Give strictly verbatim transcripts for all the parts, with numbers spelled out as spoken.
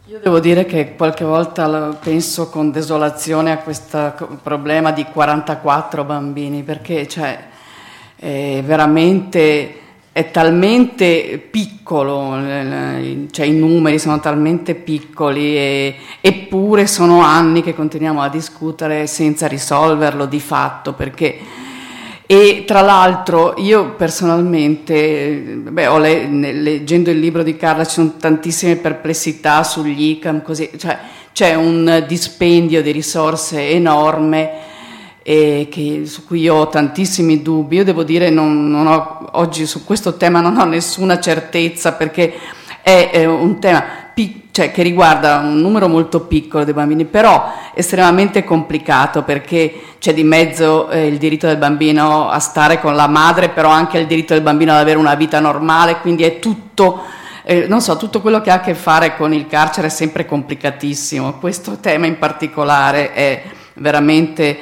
Io devo dire che qualche volta penso con desolazione a questo problema di quarantaquattro bambini, perché cioè, è veramente, è talmente piccolo, cioè i numeri sono talmente piccoli, e, eppure sono anni che continuiamo a discutere senza risolverlo di fatto, perché... E tra l'altro io personalmente, beh, ho le, leggendo il libro di Carla ci sono tantissime perplessità sugli I C A M, così, cioè c'è un dispendio di risorse enorme e che, su cui io ho tantissimi dubbi. Io devo dire non, non ho, oggi su questo tema non ho nessuna certezza, perché è, è un tema cioè, che riguarda un numero molto piccolo di bambini, però estremamente complicato, perché c'è di mezzo eh, il diritto del bambino a stare con la madre, però anche il diritto del bambino ad avere una vita normale, quindi è tutto, eh, non so, tutto quello che ha a che fare con il carcere è sempre complicatissimo. Questo tema in particolare è veramente...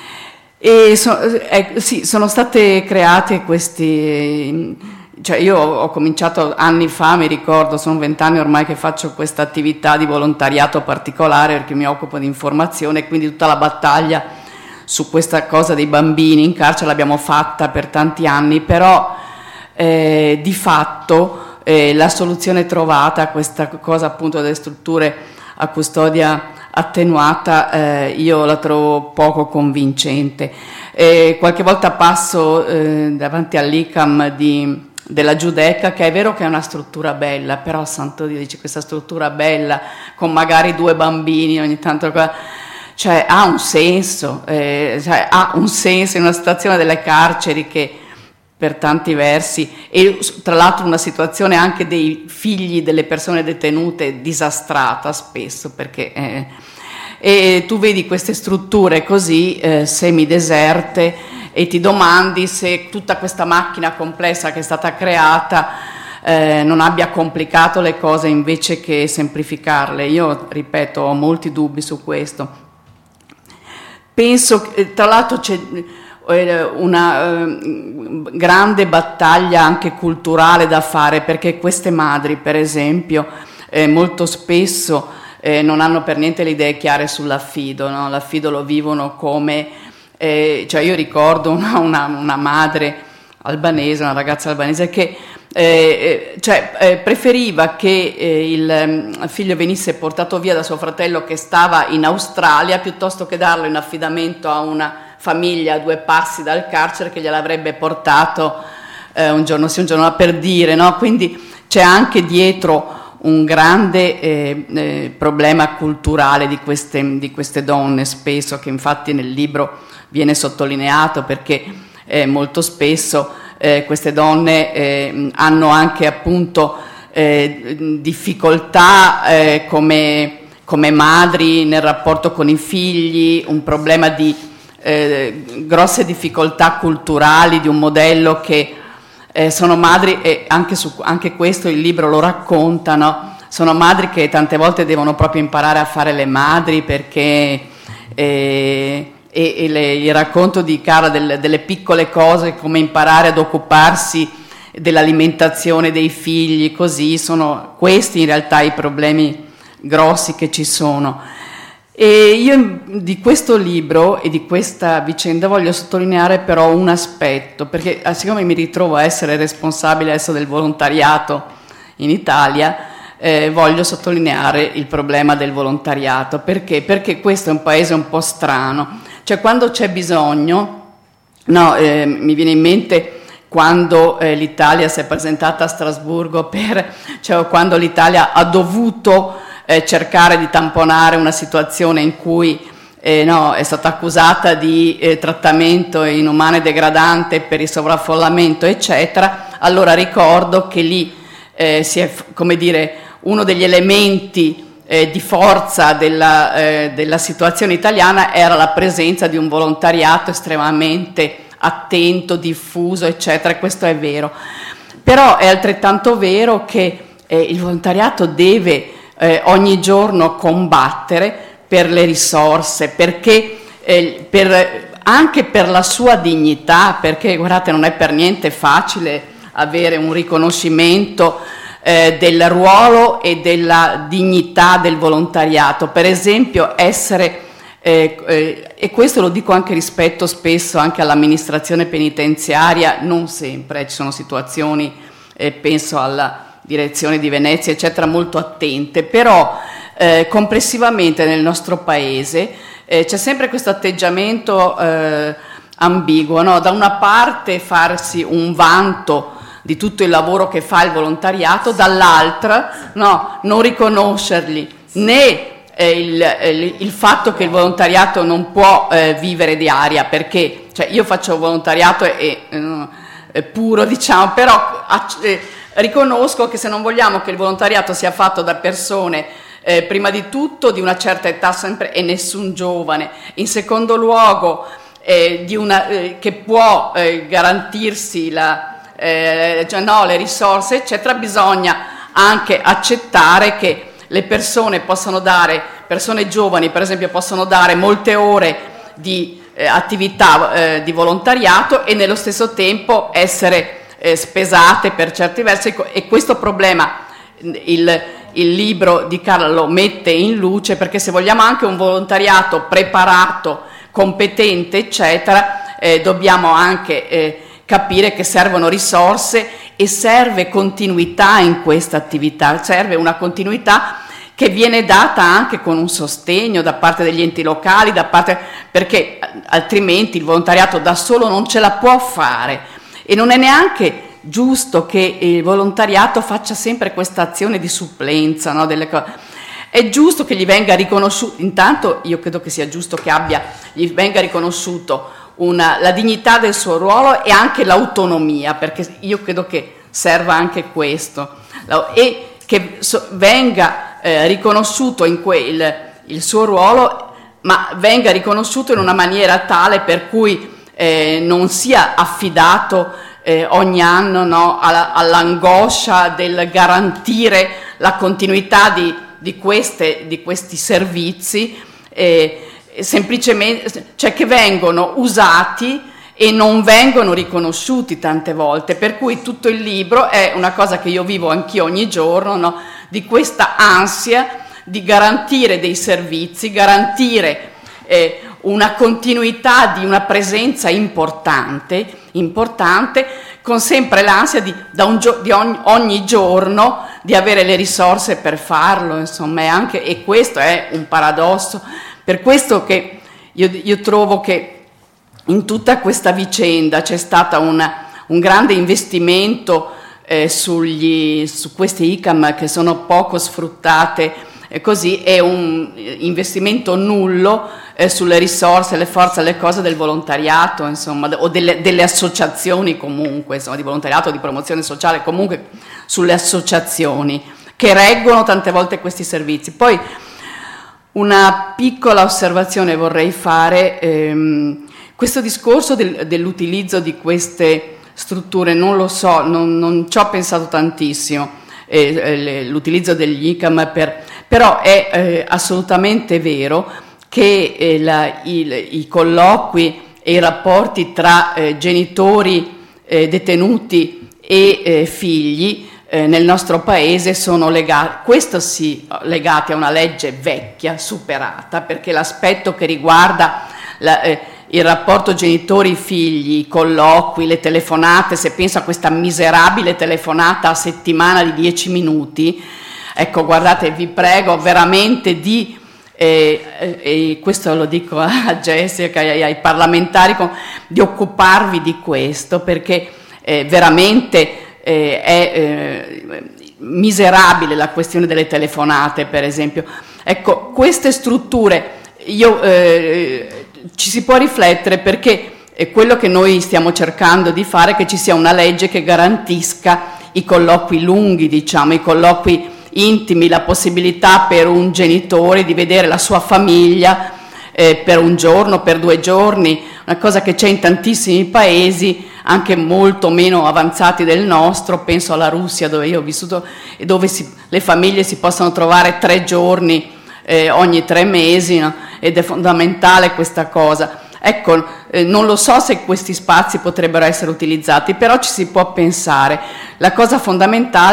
E so, eh, sì, sono state create questi... Cioè io ho cominciato anni fa, mi ricordo, sono vent'anni ormai che faccio questa attività di volontariato particolare, perché mi occupo di informazione, quindi tutta la battaglia su questa cosa dei bambini in carcere l'abbiamo fatta per tanti anni, però eh, di fatto eh, la soluzione trovata a questa cosa appunto delle strutture a custodia attenuata eh, io la trovo poco convincente. Eh, qualche volta passo eh, davanti all'I C A M di... della Giudecca, che è vero che è una struttura bella, però santo Dio, dice questa struttura bella con magari due bambini ogni tanto, cioè ha un senso, eh, cioè, ha un senso in una situazione delle carceri che per tanti versi, e tra l'altro una situazione anche dei figli delle persone detenute disastrata spesso, perché eh, e tu vedi queste strutture così eh, semideserte, e ti domandi se tutta questa macchina complessa che è stata creata eh, non abbia complicato le cose invece che semplificarle. Io, ripeto, ho molti dubbi su questo. Penso che, tra l'altro, c'è eh, una eh, grande battaglia anche culturale da fare, perché queste madri, per esempio, eh, molto spesso eh, non hanno per niente le idee chiare sull'affido, no? L'affido lo vivono come... Eh, cioè io ricordo una, una, una madre albanese, una ragazza albanese che eh, cioè, eh, preferiva che eh, il figlio venisse portato via da suo fratello che stava in Australia, piuttosto che darlo in affidamento a una famiglia a due passi dal carcere che gliel'avrebbe portato eh, un giorno sì un giorno no, per dire, no? Quindi c'è anche dietro un grande eh, eh, problema culturale di queste, di queste donne, spesso, che infatti nel libro viene sottolineato, perché eh, molto spesso eh, queste donne eh, hanno anche appunto eh, difficoltà eh, come, come madri nel rapporto con i figli, un problema di eh, grosse difficoltà culturali, di un modello che eh, sono madri, e anche, su, anche questo il libro lo racconta, no? Sono madri che tante volte devono proprio imparare a fare le madri, perché... Eh, e, e le, il racconto di Carla del, delle piccole cose, come imparare ad occuparsi dell'alimentazione dei figli, così sono questi in realtà i problemi grossi che ci sono. E io di questo libro e di questa vicenda voglio sottolineare però un aspetto, perché siccome mi ritrovo a essere responsabile adesso del volontariato in Italia, eh, voglio sottolineare il problema del volontariato. Perché? Perché questo è un paese un po' strano. Cioè quando c'è bisogno, no, eh, mi viene in mente quando eh, l'Italia si è presentata a Strasburgo, per, cioè quando l'Italia ha dovuto eh, cercare di tamponare una situazione in cui eh, no, è stata accusata di eh, trattamento inumano e degradante per il sovraffollamento, eccetera, allora ricordo che lì eh, si è, come dire, uno degli elementi Eh, di forza della, eh, della situazione italiana era la presenza di un volontariato estremamente attento, diffuso, eccetera, questo è vero. Però è altrettanto vero che eh, il volontariato deve eh, ogni giorno combattere per le risorse, perché eh, per, anche per la sua dignità, perché guardate non è per niente facile avere un riconoscimento eh, del ruolo e della dignità del volontariato. Per esempio essere, eh, eh, e questo lo dico anche rispetto spesso anche all'amministrazione penitenziaria, non sempre, ci sono situazioni, eh, penso alla direzione di Venezia eccetera, molto attente, però eh, complessivamente nel nostro paese eh, c'è sempre questo atteggiamento eh, ambiguo, no? Da una parte farsi un vanto di tutto il lavoro che fa il volontariato, dall'altra no, non riconoscergli né eh, il, il fatto che il volontariato non può eh, vivere di aria, perché cioè, io faccio volontariato e, e, e puro, diciamo, però eh, riconosco che se non vogliamo che il volontariato sia fatto da persone eh, prima di tutto di una certa età sempre e nessun giovane, in secondo luogo eh, di una, eh, che può eh, garantirsi la Eh, cioè no, le risorse eccetera, bisogna anche accettare che le persone possono dare, persone giovani per esempio possono dare molte ore di eh, attività eh, di volontariato e nello stesso tempo essere eh, spesate per certi versi, e questo problema il, il libro di Carla lo mette in luce, perché se vogliamo anche un volontariato preparato, competente eccetera, eh, dobbiamo anche eh, capire che servono risorse e serve continuità in questa attività, serve una continuità che viene data anche con un sostegno da parte degli enti locali, da parte, perché altrimenti il volontariato da solo non ce la può fare, e non è neanche giusto che il volontariato faccia sempre questa azione di supplenza, no, delle cose. È giusto che gli venga riconosciuto, intanto io credo che sia giusto che abbia, gli venga riconosciuto Una, la dignità del suo ruolo e anche l'autonomia, perché io credo che serva anche questo, e che so, venga eh, riconosciuto in quel, il suo ruolo, ma venga riconosciuto in una maniera tale per cui eh, non sia affidato eh, ogni anno no, alla, all'angoscia del garantire la continuità di, di, queste, di questi servizi, eh, semplicemente, cioè che vengono usati e non vengono riconosciuti tante volte, per cui tutto il libro è una cosa che io vivo anch'io ogni giorno, no? Di questa ansia di garantire dei servizi, garantire eh, una continuità di una presenza importante, importante, con sempre l'ansia di, da un gio- di ogni, ogni giorno di avere le risorse per farlo, insomma, è anche, e questo è un paradosso. Per questo che io, io trovo che in tutta questa vicenda c'è stato un grande investimento eh, sugli, su queste I C A M che sono poco sfruttate, e così è un investimento nullo eh, sulle risorse, le forze, le cose del volontariato, insomma, o delle, delle associazioni comunque, insomma, di volontariato, di promozione sociale, comunque sulle associazioni che reggono tante volte questi servizi. Poi una piccola osservazione vorrei fare, ehm, questo discorso del, dell'utilizzo di queste strutture, non lo so, non, non ci ho pensato tantissimo, eh, eh, l'utilizzo degli I C A M, per, però è eh, assolutamente vero che eh, la, il, i colloqui e i rapporti tra eh, genitori eh, detenuti e eh, figli Eh, nel nostro paese sono legati, questo sì, legati a una legge vecchia, superata, perché l'aspetto che riguarda la, eh, il rapporto genitori-figli, i colloqui, le telefonate, se penso a questa miserabile telefonata a settimana di dieci minuti, ecco, guardate, vi prego veramente di, eh, eh, e questo lo dico a Jessica e ai, ai parlamentari, con, di occuparvi di questo, perché eh, veramente Eh, è eh, miserabile la questione delle telefonate, per esempio. Ecco, queste strutture, io, eh, ci si può riflettere, perché è quello che noi stiamo cercando di fare, che ci sia una legge che garantisca i colloqui lunghi, diciamo, i colloqui intimi, la possibilità per un genitore di vedere la sua famiglia eh, per un giorno, per due giorni, una cosa che c'è in tantissimi paesi, anche molto meno avanzati del nostro, penso alla Russia dove io ho vissuto e dove si, le famiglie si possono trovare tre giorni eh, ogni tre mesi, no? Ed è fondamentale questa cosa. Ecco, eh, non lo so se questi spazi potrebbero essere utilizzati, però ci si può pensare. La cosa fondamentale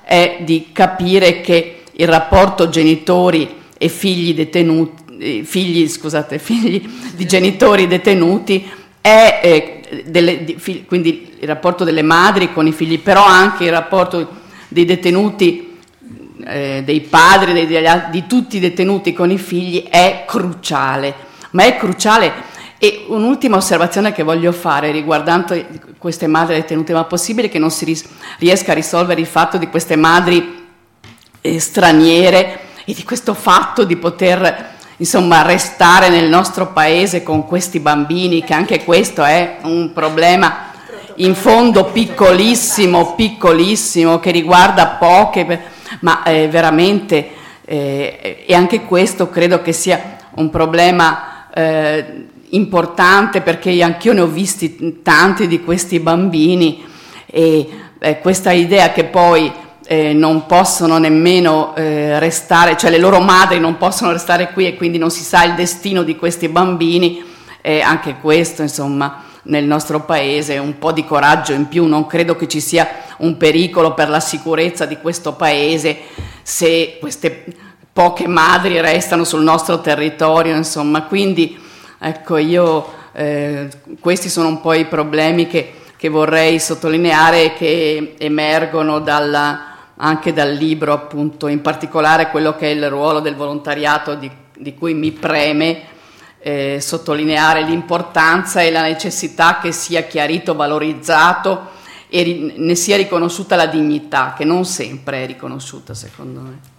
è di capire che il rapporto genitori e figli detenuti, figli, scusate, figli di genitori detenuti è eh, delle, di, quindi il rapporto delle madri con i figli, però anche il rapporto dei detenuti, eh, dei padri, dei, di tutti i detenuti con i figli è cruciale, ma è cruciale. E un'ultima osservazione che voglio fare riguardando queste madri detenute, ma è possibile che non si ris- riesca a risolvere il fatto di queste madri eh, straniere e di questo fatto di poter insomma restare nel nostro paese con questi bambini, che anche questo è un problema in fondo piccolissimo, piccolissimo, che riguarda poche, ma eh, veramente, eh, e anche questo credo che sia un problema eh, importante, perché anch'io ne ho visti tanti di questi bambini, e eh, questa idea che poi eh, non possono nemmeno eh, restare, cioè le loro madri non possono restare qui e quindi non si sa il destino di questi bambini, eh, anche questo insomma nel nostro paese un po' di coraggio in più. Non credo che ci sia un pericolo per la sicurezza di questo paese se queste poche madri restano sul nostro territorio, insomma. Quindi ecco, io eh, questi sono un po' i problemi che, che vorrei sottolineare e che emergono dalla, anche dal libro, appunto, in particolare quello che è il ruolo del volontariato, di, di cui mi preme eh, sottolineare l'importanza e la necessità che sia chiarito, valorizzato e ri, ne sia riconosciuta la dignità, che non sempre è riconosciuta, secondo me.